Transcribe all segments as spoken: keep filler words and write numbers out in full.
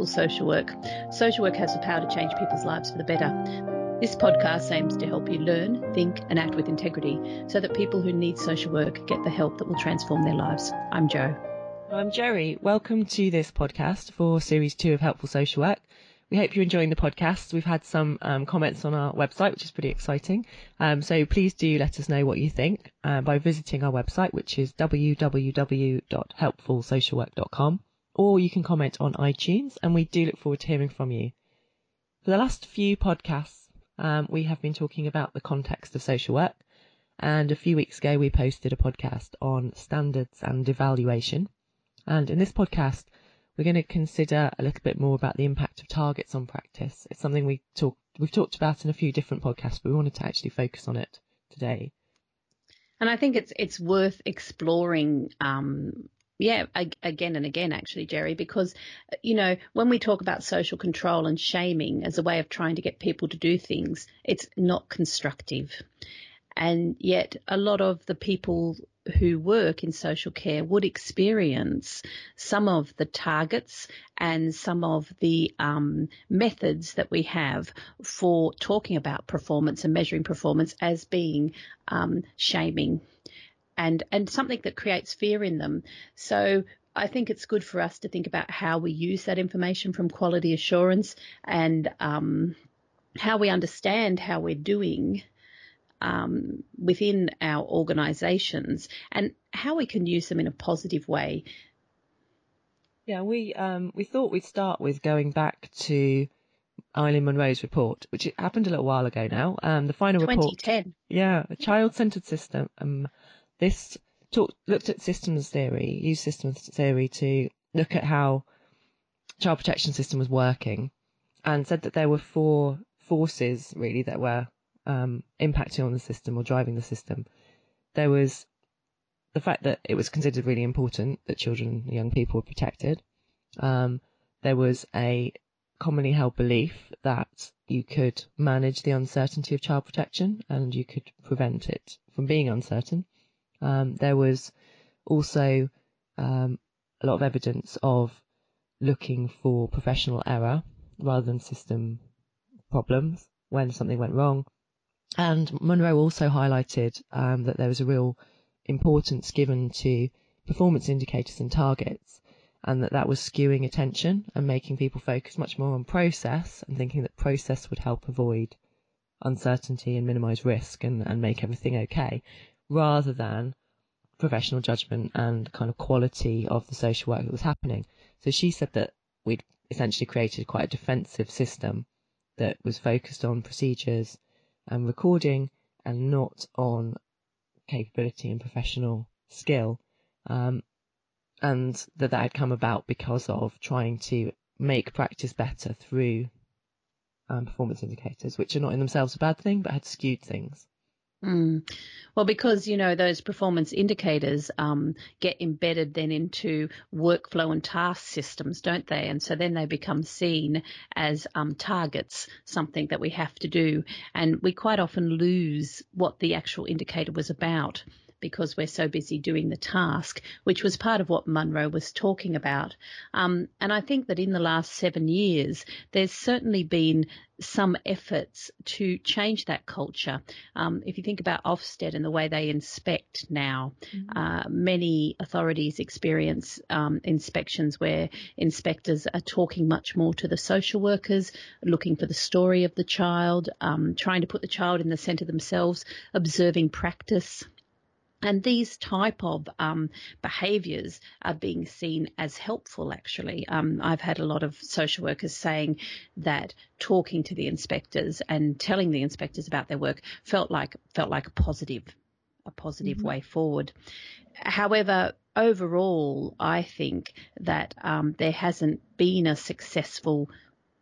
Social Work. Social work has the power to change people's lives for the better. This podcast aims to help you learn, think and act with integrity so that people who need social work get the help that will transform their lives. I'm Jo. I'm Jerry. Welcome to this podcast for Series two of Helpful Social Work. We hope you're enjoying the podcast. We've had some um, comments on our website, which is pretty exciting. Um, so please do let us know what you think uh, by visiting our website, which is w w w dot helpful social work dot com, or you can comment on iTunes, and we do look forward to hearing from you. For the last few podcasts, um, we have been talking about the context of social work, and a few weeks ago we posted a podcast on standards and evaluation. And in this podcast, we're going to consider a little bit more about the impact of targets on practice. It's something we talk, we've talked about in a few different podcasts, but we wanted to actually focus on it today. And I think it's it's worth exploring, um, yeah, ag- again and again, actually, Jerry, because, you know, when we talk about social control and shaming as a way of trying to get people to do things, it's not constructive. And yet a lot of the people who work in social care would experience some of the targets and some of the um, methods that we have for talking about performance and measuring performance as being um, shaming and, and something that creates fear in them. So I think it's good for us to think about how we use that information from quality assurance and um, how we understand how we're doing Um, within our organisations and how we can use them in a positive way. Yeah, we um, we thought we'd start with going back to Eileen Munro's report, which happened a little while ago now. Um, the final twenty ten. report, yeah, a child-centred system. Um, this talk, looked at systems theory, used systems theory to look at how child protection system was working, and said that there were four forces really that were Um, impacting on the system or driving the system. There was the fact that it was considered really important that children and young people were protected. Um, there was a commonly held belief that you could manage the uncertainty of child protection and you could prevent it from being uncertain. Um, there was also um, a lot of evidence of looking for professional error rather than system problems when something went wrong. And Munro also highlighted um, that there was a real importance given to performance indicators and targets, and that that was skewing attention and making people focus much more on process and thinking that process would help avoid uncertainty and minimise risk and, and make everything okay, rather than professional judgment and kind of quality of the social work that was happening. So she said that we'd essentially created quite a defensive system that was focused on procedures and recording and not on capability and professional skill, um, and that that had come about because of trying to make practice better through um, performance indicators, which are not in themselves a bad thing, but had skewed things. Mm. Well, because, you know, those performance indicators um, get embedded then into workflow and task systems, don't they? And so then they become seen as um, targets, something that we have to do. And we quite often lose what the actual indicator was about because we're so busy doing the task, which was part of what Munro was talking about. Um, and I think that in the last seven years, there's certainly been some efforts to change that culture. Um, if you think about Ofsted and the way they inspect now, mm-hmm. uh, many authorities experience um, inspections where inspectors are talking much more to the social workers, looking for the story of the child, um, trying to put the child in the centre themselves, observing practice. And these type of um, behaviours are being seen as helpful, actually. Um, I've had a lot of social workers saying that talking to the inspectors and telling the inspectors about their work felt like felt like a positive, a positive mm-hmm. way forward. However, overall, I think that um, there hasn't been a successful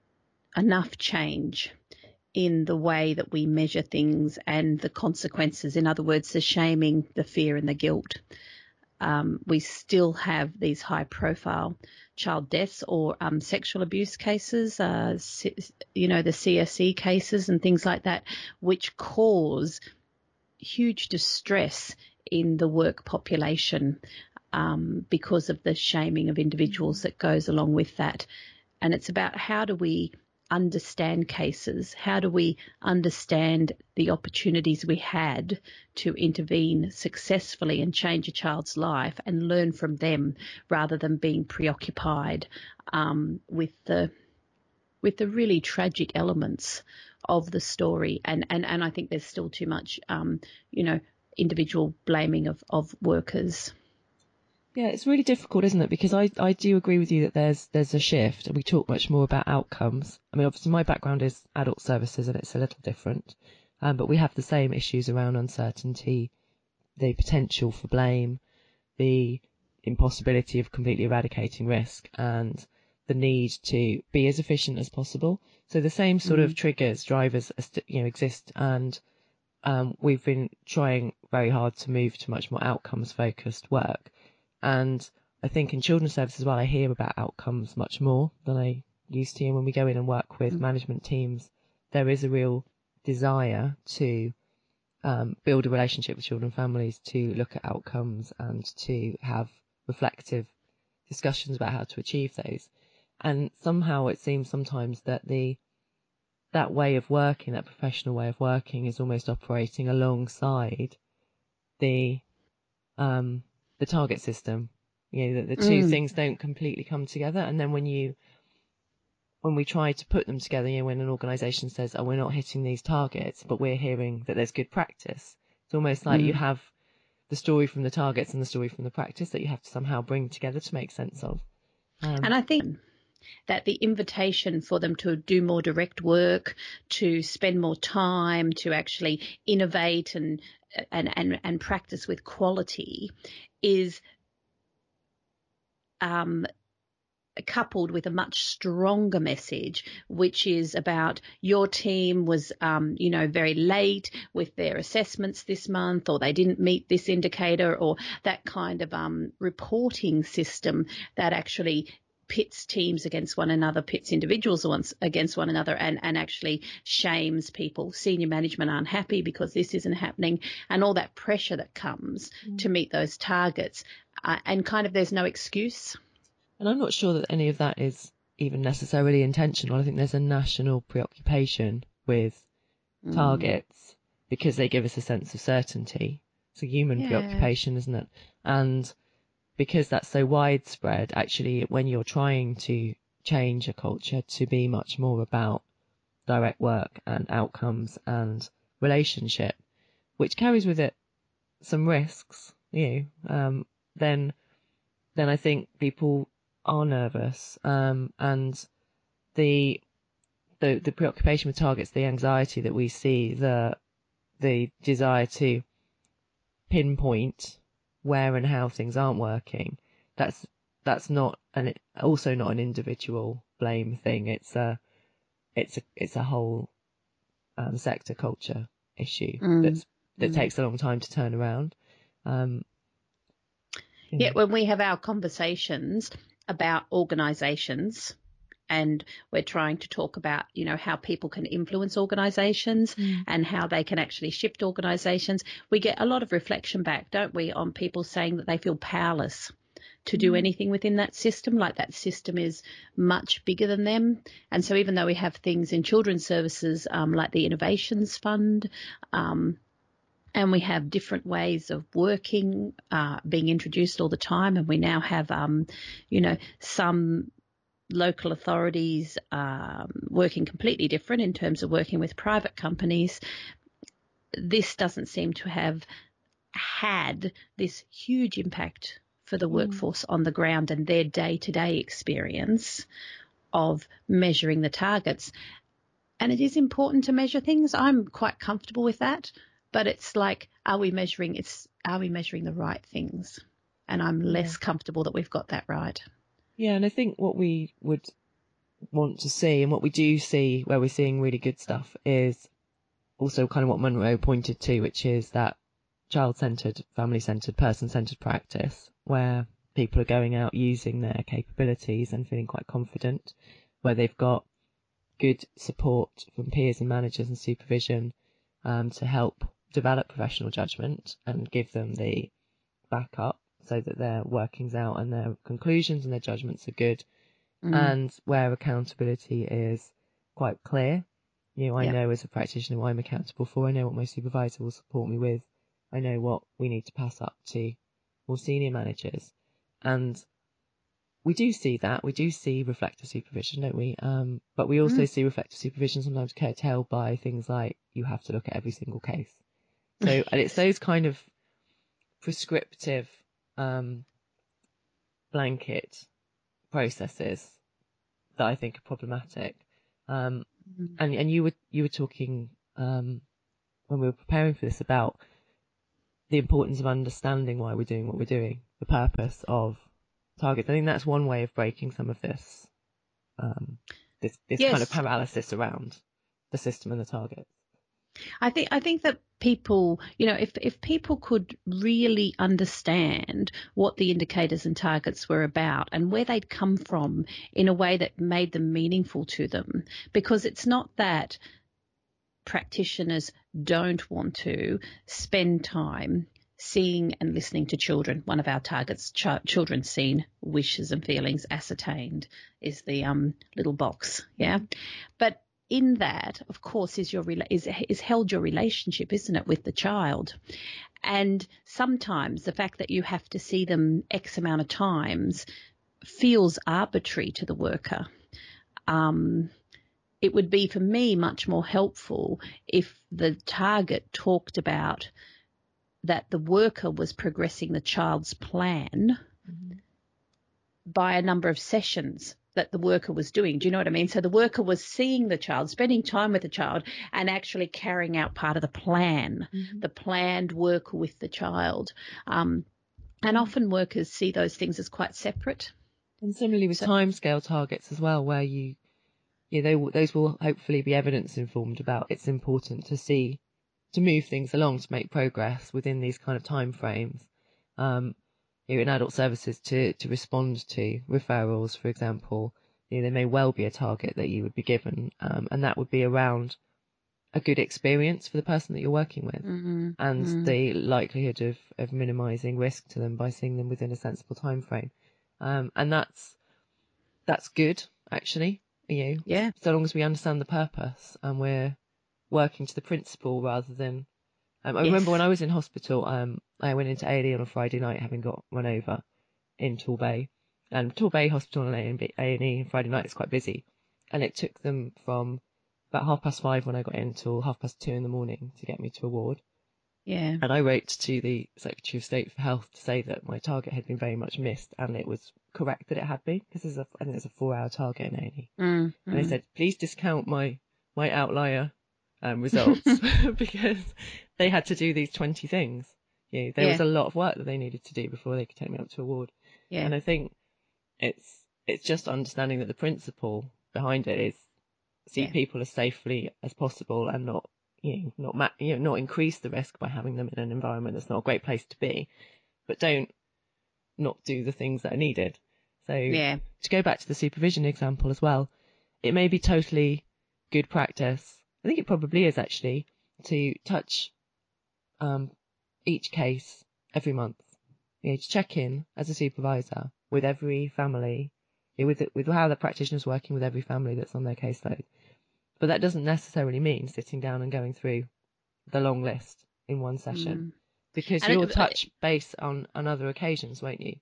enough change in the way that we measure things and the consequences. In other words, the shaming, the fear and the guilt. Um, we still have these high-profile child deaths or um, sexual abuse cases, uh, you know, the C S E cases and things like that, which cause huge distress in the work population um, because of the shaming of individuals that goes along with that. And it's about how do we understand cases? How do we understand the opportunities we had to intervene successfully and change a child's life and learn from them rather than being preoccupied um, with the with the really tragic elements of the story. And, and, and I think there's still too much, um, you know, individual blaming of, of workers. Yeah, it's really difficult, isn't it? Because I, I do agree with you that there's there's a shift, and we talk much more about outcomes. I mean, obviously my background is adult services, and it's a little different, um, but we have the same issues around uncertainty, the potential for blame, the impossibility of completely eradicating risk, and the need to be as efficient as possible. So the same sort mm. of triggers, drivers, you know, exist, and um, we've been trying very hard to move to much more outcomes-focused work. And I think in children's services as well, I hear about outcomes much more than I used to. And when we go in and work with mm. management teams, there is a real desire to um, build a relationship with children and families, to look at outcomes and to have reflective discussions about how to achieve those. And somehow it seems sometimes that the that way of working, that professional way of working, is almost operating alongside the um, the target system. You know, the, the two mm. things don't completely come together. And then when you, when we try to put them together, you know, when an organisation says, "Oh, we're not hitting these targets, but we're hearing that there's good practice," it's almost like mm. you have the story from the targets and the story from the practice that you have to somehow bring together to make sense of. Um, and I think that the invitation for them to do more direct work, to spend more time, to actually innovate and and and, and practice with quality is um, coupled with a much stronger message, which is about your team was, um, you know, very late with their assessments this month, or they didn't meet this indicator, or that kind of um, reporting system that actually pits teams against one another, pits individuals against one another, and, and actually shames people. Senior management aren't happy because this isn't happening, and all that pressure that comes mm. to meet those targets. Uh, and kind of there's no excuse. And I'm not sure that any of that is even necessarily intentional. I think there's a national preoccupation with mm. targets because they give us a sense of certainty. It's a human yeah. preoccupation, isn't it? And because that's so widespread, actually, when you're trying to change a culture to be much more about direct work and outcomes and relationship, which carries with it some risks, you know, um, then then I think people are nervous, um, and the the the preoccupation with targets, the anxiety that we see, the the desire to pinpoint where and how things aren't working, that's that's not an also not an individual blame thing. It's a it's a it's a whole um, sector culture issue mm. that's that mm. takes a long time to turn around. Um, yeah, when we have our conversations about organisations, and we're trying to talk about, you know, how people can influence organisations mm. and how they can actually shift organisations, we get a lot of reflection back, don't we, on people saying that they feel powerless to do mm. anything within that system, like that system is much bigger than them. And so even though we have things in children's services um, like the Innovations Fund, um, and we have different ways of working uh, being introduced all the time, and we now have, um, you know, some local authorities um, working completely different in terms of working with private companies. This doesn't seem to have had this huge impact for the workforce mm. on the ground and their day-to-day experience of measuring the targets. And it is important to measure things. I'm quite comfortable with that, but it's like, are we measuring? It's are we measuring the right things? And I'm yeah. less comfortable that we've got that right. Yeah, and I think what we would want to see, and what we do see where we're seeing really good stuff, is also kind of what Munro pointed to, which is that child-centred, family-centred, person-centred practice, where people are going out using their capabilities and feeling quite confident, where they've got good support from peers and managers and supervision um, to help develop professional judgment and give them the backup so that their workings out and their conclusions and their judgments are good, Mm. and where accountability is quite clear. You know, I Yep. know as a practitioner what I'm accountable for. I know what my supervisor will support me with. I know what we need to pass up to more senior managers. And we do see that. We do see reflective supervision, don't we? Um, but we also Mm. see reflective supervision sometimes curtailed by things like you have to look at every single case. So, and it's those kind of prescriptive um, blanket processes that I think are problematic. Um, Mm. and and you were you were talking um, when we were preparing for this about the importance of understanding why we're doing what we're doing, the purpose of targets. I think that's one way of breaking some of this um, this this kind of Yes. paralysis around the system and the targets. I think I think that people, you know, if if people could really understand what the indicators and targets were about and where they'd come from in a way that made them meaningful to them, because it's not that practitioners don't want to spend time seeing and listening to children. One of our targets, ch- children seen, wishes and feelings ascertained, is the um little box, yeah. But in that, of course, is your is is held your relationship, isn't it, with the child? And sometimes the fact that you have to see them X amount of times feels arbitrary to the worker. Um, it would be for me much more helpful if the target talked about that the worker was progressing the child's plan mm-hmm. by a number of sessions that the worker was doing. Do you know what I mean? So the worker was seeing the child, spending time with the child, and actually carrying out part of the plan, mm-hmm. the planned work with the child. Um, and often workers see those things as quite separate. And similarly with so, timescale targets as well, where you, yeah, they, those will hopefully be evidence informed about it's important to see, to move things along, to make progress within these kind of time frames. Um, you know, in adult services to, to respond to referrals, for example, you know, there may well be a target that you would be given, um, and that would be around a good experience for the person that you're working with, mm-hmm. and mm-hmm. the likelihood of, of minimising risk to them by seeing them within a sensible time frame. Um, and that's that's good, actually, you know, yeah. so long as we understand the purpose and we're working to the principle rather than Um, I yes. remember when I was in hospital, um, I went into A and E on a Friday night, having got run over in Torbay. And Torbay Hospital and A and E on Friday night is quite busy. And it took them from about half past five when I got in till half past two in the morning to get me to a ward. Yeah. And I wrote to the Secretary of State for Health to say that my target had been very much missed, and it was correct that it had been, because there's a, I think there's a four-hour target in A and E. Mm, and mm. they said, please discount my, my outlier um, results because they had to do these twenty things. You know, there yeah. was a lot of work that they needed to do before they could take me up to a ward. Yeah. And I think it's it's just understanding that the principle behind it is see yeah. people as safely as possible and not you know not ma- you know not increase the risk by having them in an environment that's not a great place to be, but don't not do the things that are needed. So yeah. to go back to the supervision example as well, it may be totally good practice. I think it probably is actually to touch um, each case every month. You know, to check in as a supervisor with every family, you know, with it, with how the practitioner's working with every family that's on their caseload. But that doesn't necessarily mean sitting down and going through the long list in one session, mm. because and you'll it, touch base on, on other occasions, won't you?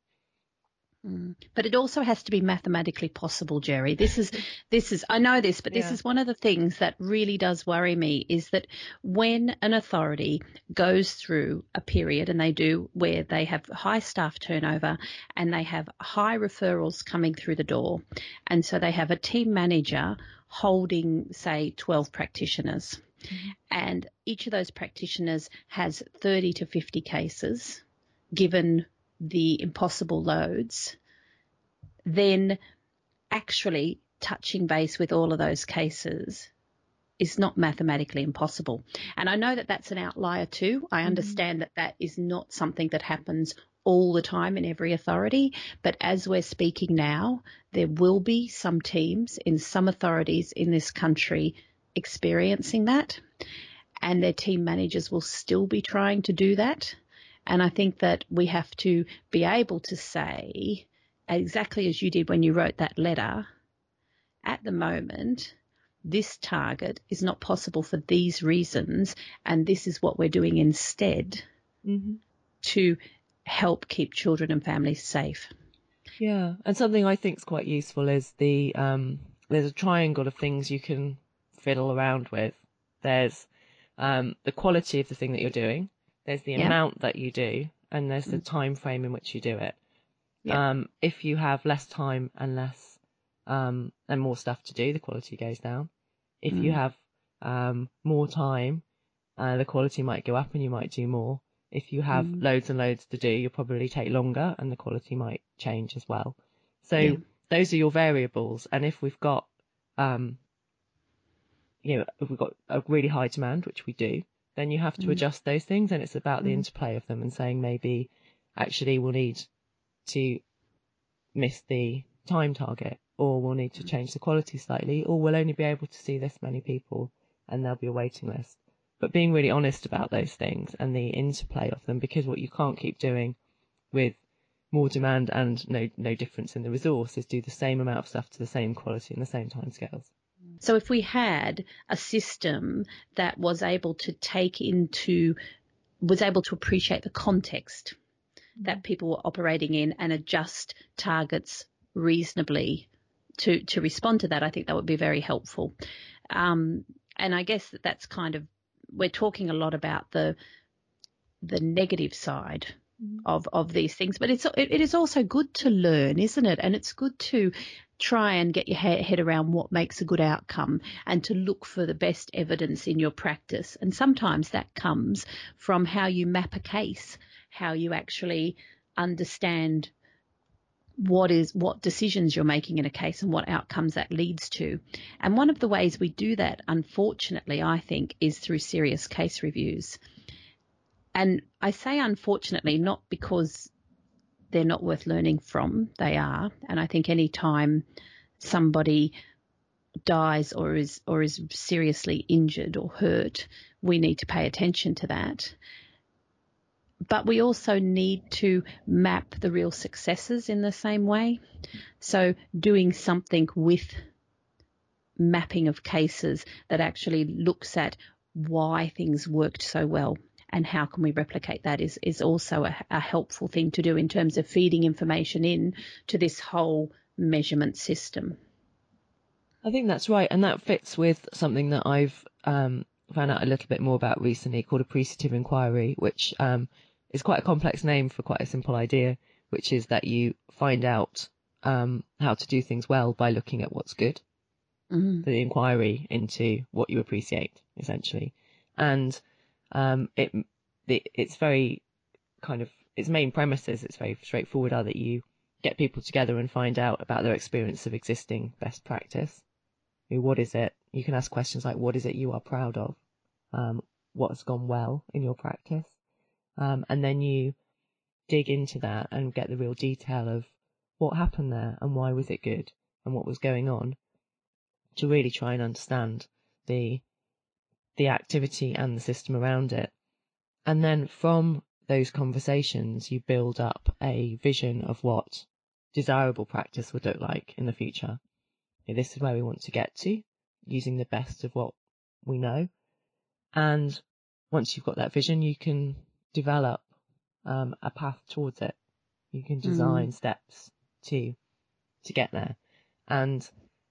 But it also has to be mathematically possible, Jerry. This is, this is, I know this, but this yeah. is one of the things that really does worry me, is that when an authority goes through a period, and they do, where they have high staff turnover and they have high referrals coming through the door, and so they have a team manager holding, say, twelve practitioners, mm-hmm. and each of those practitioners has thirty to fifty cases, given the impossible loads, then actually touching base with all of those cases is not mathematically impossible. And I know that that's an outlier too. I understand mm-hmm. that that is not something that happens all the time in every authority, but as we're speaking now, there will be some teams in some authorities in this country experiencing that, and their team managers will still be trying to do that. And I think that we have to be able to say, exactly as you did when you wrote that letter, at the moment, this target is not possible for these reasons, and this is what we're doing instead mm-hmm. to help keep children and families safe. Yeah, and something I think is quite useful is the um, there's a triangle of things you can fiddle around with. There's um, the quality of the thing that you're doing, there's the Yeah. amount that you do, and there's the Mm. time frame in which you do it. Yeah. Um, if you have less time and less um, and more stuff to do, the quality goes down. If Mm. you have um, more time, uh, the quality might go up and you might do more. If you have Mm. loads and loads to do, you'll probably take longer and the quality might change as well. So Yeah. those are your variables. And if we've got, um, you know, if we've got a really high demand, which we do, then you have to Mm. adjust those things. And it's about the Mm. interplay of them and saying maybe actually we'll need to miss the time target, or we'll need to change the quality slightly, or we'll only be able to see this many people and there'll be a waiting list. But being really honest about those things and the interplay of them, because what you can't keep doing with more demand and no no difference in the resource is do the same amount of stuff to the same quality and the same timescales. So if we had a system that was able to take into, was able to appreciate the context that people were operating in and adjust targets reasonably to, to respond to that, I think that would be very helpful. Um, and I guess that that's kind of, we're talking a lot about the the negative side mm-hmm. of, of these things, but it's it, it is also good to learn, isn't it? And it's good to try and get your head around what makes a good outcome and to look for the best evidence in your practice. And sometimes that comes from how you map a case, how you actually understand what is what decisions you're making in a case and what outcomes that leads to. And one of the ways we do that, unfortunately, I think, is through serious case reviews. And I say unfortunately not because they're not worth learning from, they are. And I think any time somebody dies or is or is seriously injured or hurt, we need to pay attention to that. But we also need to map the real successes in the same way. So doing something with mapping of cases that actually looks at why things worked so well and how can we replicate that is, is also a, a helpful thing to do in terms of feeding information in to this whole measurement system. I think that's right. And that fits with something that I've um, found out a little bit more about recently called appreciative inquiry, which um, is quite a complex name for quite a simple idea, which is that you find out um, how to do things well by looking at what's good. Mm-hmm. The inquiry into what you appreciate, essentially. And um, it, it it's very kind of, its main premises, it's very straightforward, are that you get people together and find out about their experience of existing best practice. What is it? You can ask questions like, what is it you are proud of? Um, what's gone well in your practice? Um, and then you dig into that and get the real detail of what happened there and why was it good and what was going on, to really try and understand the the activity and the system around it. And then from those conversations, you build up a vision of what desirable practice would look like in the future. This is where we want to get to, using the best of what we know. And once you've got that vision, you can develop um, a path towards it. You can design mm. steps to to get there. And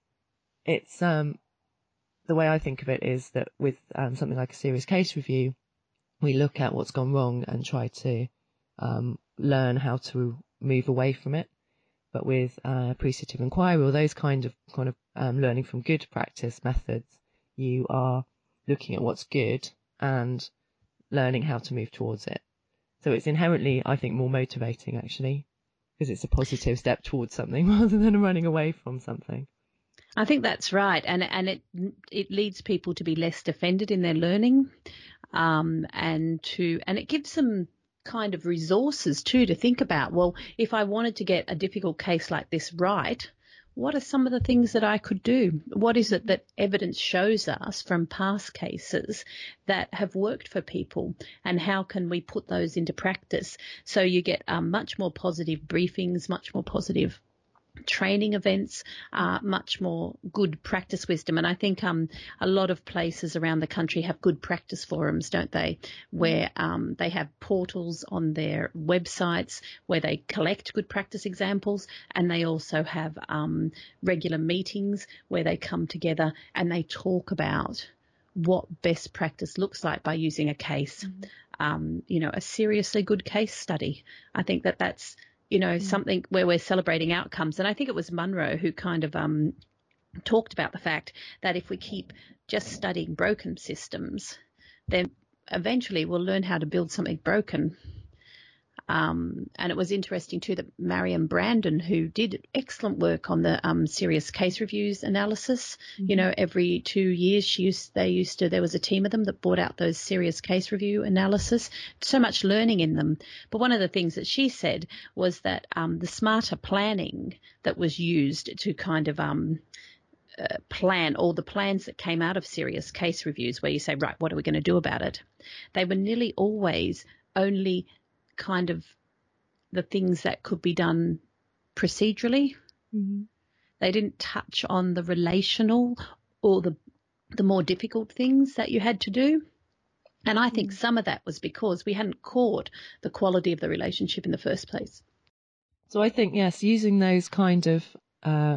it's um, the way I think of it is that with um, something like a serious case review, we look at what's gone wrong and try to um, learn how to move away from it. But with uh, appreciative inquiry or those kind of kind of um, learning from good practice methods, you are looking at what's good and learning how to move towards it. So it's inherently, I think, more motivating actually, because it's a positive step towards something rather than running away from something. I think that's right, and and it it leads people to be less defended in their learning, um, and to and it gives them kind of resources too to think about. Well, if I wanted to get a difficult case like this right, what are some of the things that I could do? What is it that evidence shows us from past cases that have worked for people, and how can we put those into practice? So you get um, much more positive briefings, much more positive training events, uh, much more good practice wisdom. And I think um, a lot of places around the country have good practice forums, don't they, where um, they have portals on their websites where they collect good practice examples, and they also have um, regular meetings where they come together and they talk about what best practice looks like by using a case, mm-hmm. um, you know, a seriously good case study. I think that that's you know, mm. something where we're celebrating outcomes. And I think it was Munro who kind of um, talked about the fact that if we keep just studying broken systems, then eventually we'll learn how to build something broken. Um, and it was interesting too that Marion Brandon, who did excellent work on the um, serious case reviews analysis, mm-hmm. you know, every two years she used, they used to, there was a team of them that brought out those serious case review analysis, so much learning in them. But one of the things that she said was that um, the smarter planning that was used to kind of um, uh, plan all the plans that came out of serious case reviews, where you say, right, what are we going to do about it? They were nearly always only kind of the things that could be done procedurally. Mm-hmm. They didn't touch on the relational or the the more difficult things that you had to do. And I think mm-hmm. some of that was because we hadn't caught the quality of the relationship in the first place. So I think, yes, using those kind of uh,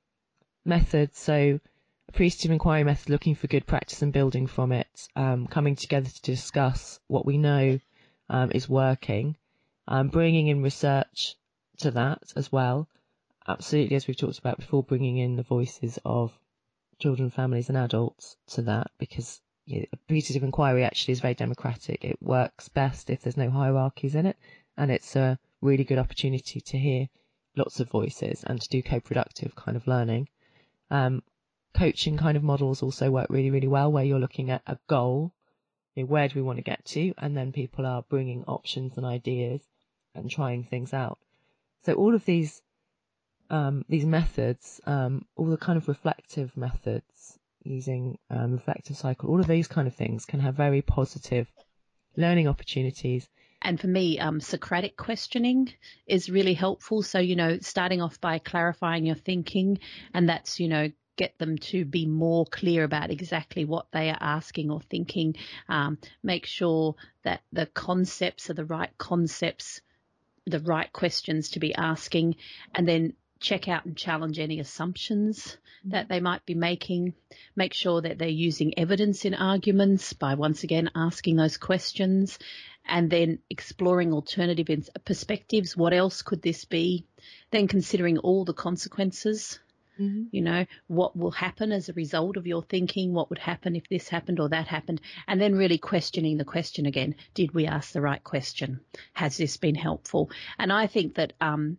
methods, so a pre-system inquiry method, looking for good practice and building from it, um, coming together to discuss what we know Um, is working, um, bringing in research to that as well. Absolutely, as we've talked about before, bringing in the voices of children, families and adults to that, because you know, a pre-system inquiry actually is very democratic. It works best if there's no hierarchies in it, and it's a really good opportunity to hear lots of voices and to do co-productive kind of learning. Um, coaching kind of models also work really, really well, where you're looking at a goal. Where do we want to get to? And then people are bringing options and ideas and trying things out. So all of these um, these methods, um, all the kind of reflective methods, using um, reflective cycle, all of these kind of things can have very positive learning opportunities. And for me, um, Socratic questioning is really helpful. So, you know, starting off by clarifying your thinking, and that's, you know, get them to be more clear about exactly what they are asking or thinking. Um, make sure that the concepts are the right concepts, the right questions to be asking, and then check out and challenge any assumptions mm-hmm. that they might be making. Make sure that they're using evidence in arguments by once again asking those questions, and then exploring alternative perspectives. What else could this be? Then considering all the consequences. Mm-hmm. You know, what will happen as a result of your thinking? What would happen if this happened or that happened? And then really questioning the question again. Did we ask the right question? Has this been helpful? And I think that um,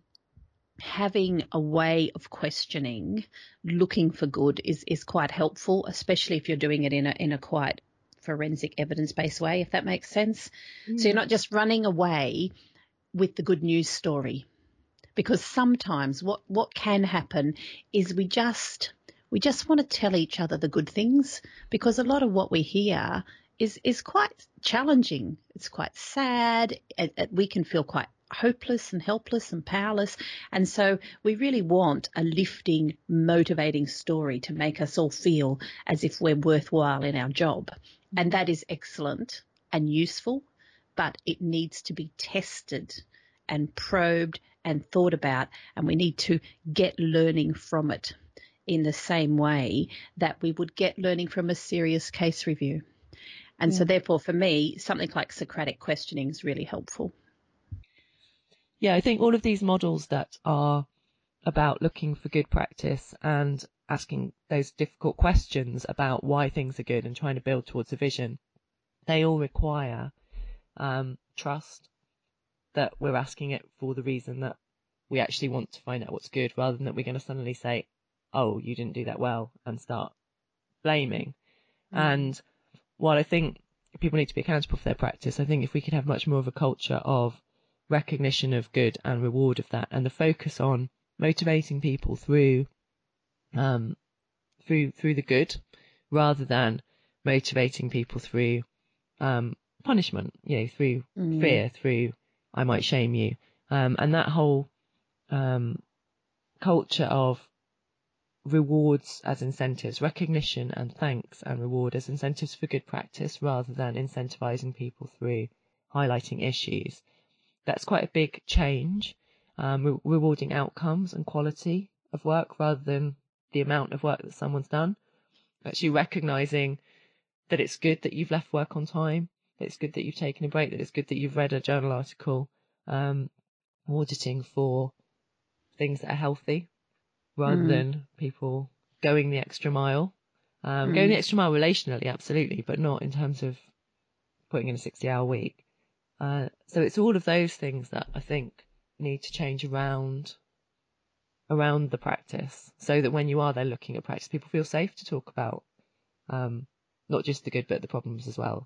having a way of questioning, looking for good is, is quite helpful, especially if you're doing it in a in a quite forensic evidence-based way, if that makes sense. Mm-hmm. So you're not just running away with the good news story. Because sometimes what, what can happen is we just we just want to tell each other the good things, because a lot of what we hear is, is quite challenging. It's quite sad. It, it, we can feel quite hopeless and helpless and powerless. And so we really want a lifting, motivating story to make us all feel as if we're worthwhile in our job. And that is excellent and useful, but it needs to be tested and probed and thought about, and we need to get learning from it in the same way that we would get learning from a serious case review. And yeah. so therefore, for me, something like Socratic questioning is really helpful. Yeah, I think all of these models that are about looking for good practice and asking those difficult questions about why things are good and trying to build towards a vision, they all require um, trust, that we're asking it for the reason that we actually want to find out what's good, rather than that we're going to suddenly say, oh, you didn't do that well, and start blaming. Mm. And while I think people need to be accountable for their practice, I think if we could have much more of a culture of recognition of good and reward of that, and the focus on motivating people through um, through through the good, rather than motivating people through um, punishment, you know, through Mm. fear, through I might shame you, um, and that whole um, culture of rewards as incentives, recognition and thanks and reward as incentives for good practice, rather than incentivizing people through highlighting issues. That's quite a big change, um, re- rewarding outcomes and quality of work rather than the amount of work that someone's done. Actually recognizing that it's good that you've left work on time, that it's good that you've taken a break, that it's good that you've read a journal article, um, auditing for things that are healthy, rather Mm. than people going the extra mile. Um, Mm. Going the extra mile relationally, absolutely, but not in terms of putting in a sixty-hour week. Uh, so it's all of those things that I think need to change around around the practice, so that when you are there looking at practice, people feel safe to talk about um, not just the good but the problems as well.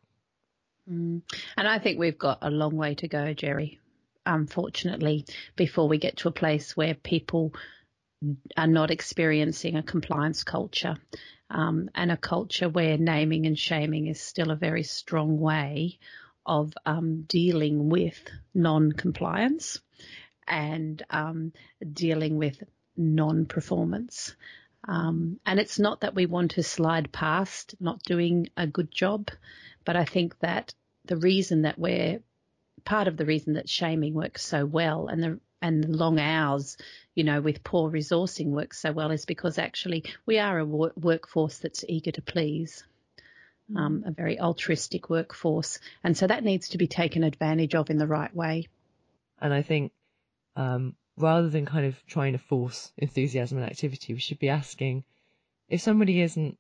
Mm. And I think we've got a long way to go, Jerry, unfortunately, before we get to a place where people are not experiencing a compliance culture, um, and a culture where naming and shaming is still a very strong way of um, dealing with non-compliance and um, dealing with non-performance. Um, and it's not that we want to slide past not doing a good job, but I think that the reason that we're part of the reason that shaming works so well, and the and the long hours, you know, with poor resourcing works so well, is because actually we are a wor- workforce that's eager to please, mm. um, a very altruistic workforce, and so that needs to be taken advantage of in the right way. And I think um, rather than kind of trying to force enthusiasm and activity, we should be asking, if somebody isn't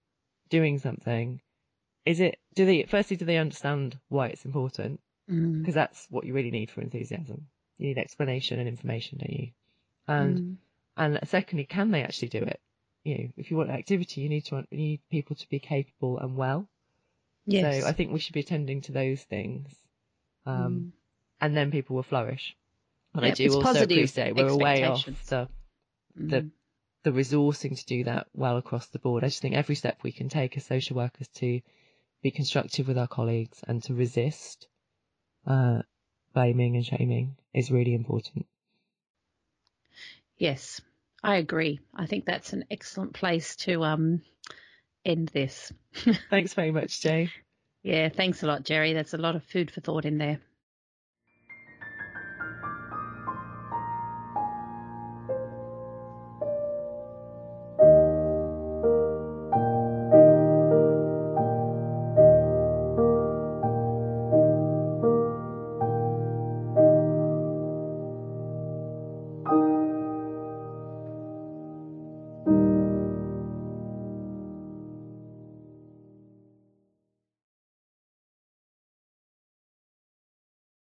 doing something, is it, do they, firstly, do they understand why it's important? Because mm. that's what you really need for enthusiasm. You need explanation and information, don't you? And mm. and secondly, can they actually do it? You know, if you want activity, you need to you need people to be capable and well. Yes. So I think we should be attending to those things, um, mm. and then people will flourish. And yep, I do also appreciate we're way off the the mm. the resourcing to do that well across the board. I just think every step we can take as social workers to be constructive with our colleagues and to resist uh, blaming and shaming is really important. Yes, I agree. I think that's an excellent place to um, end this. Thanks very much, Jay. Yeah, thanks a lot, Jerry. That's a lot of food for thought in there.